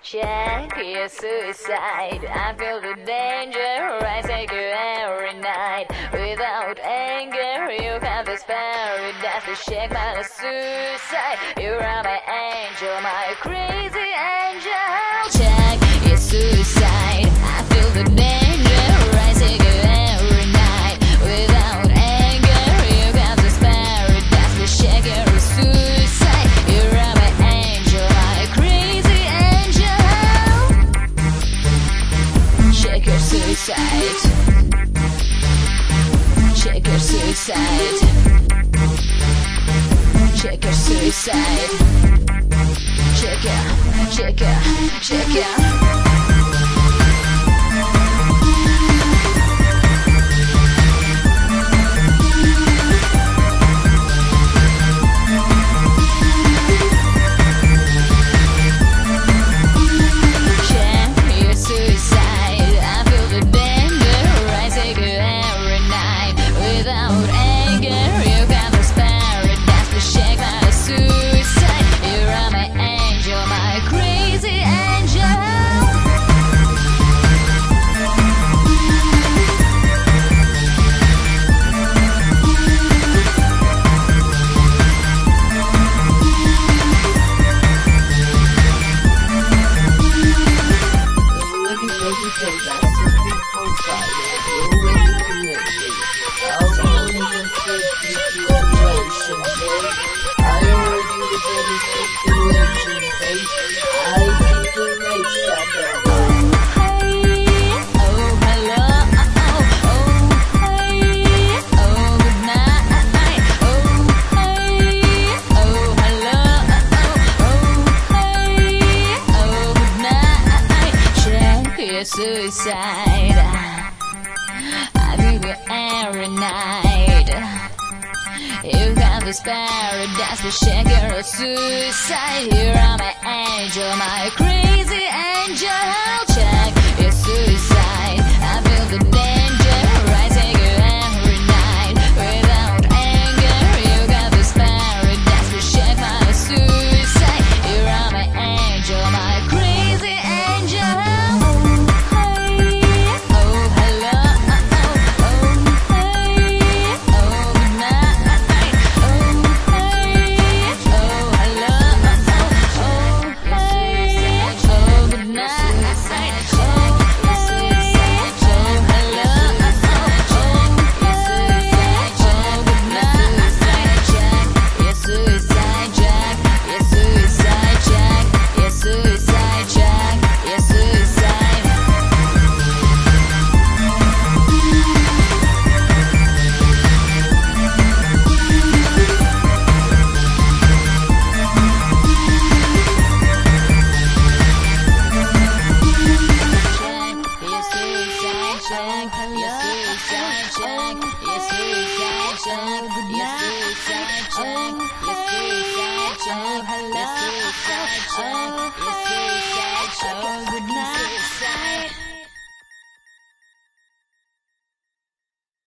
Check your suicide. I feel the danger. I take you every night. Without anger, you have this paradise to shake my suicide. You are my angel, my crazy angel. Check your suicide. I feel the danger. I take you every night. Without anger, you have this paradise to shake your suicide. You are my angel, my crazy angel. Check your suicide. Check your suicide. Check your suicide. Check ya. Suicide. I feel you every night. You have this paradise to shake your suicide. You are my angel, my crazy angel. Check your suicide. I feel the danger. I take you every night. Without anger, you got this paradise to shake my suicide. You are my angel, my crazy angel. Check,